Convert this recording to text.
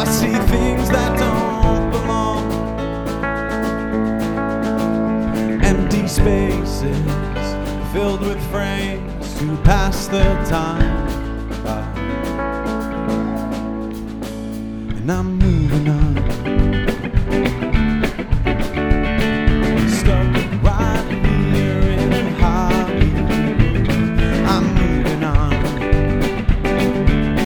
I see things that don't belong. Empty spaces filled with frames to pass the time by. And I'm moving on.